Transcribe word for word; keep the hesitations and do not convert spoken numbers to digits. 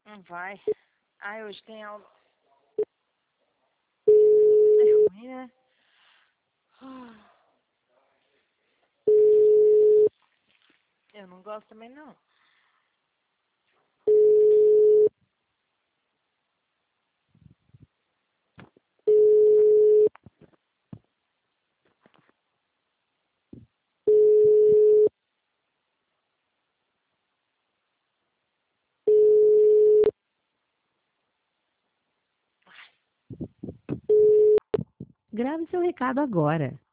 Não vai. Ai, hoje tem aula. É ruim, né? Eu não gosto também, não. Grave seu recado agora.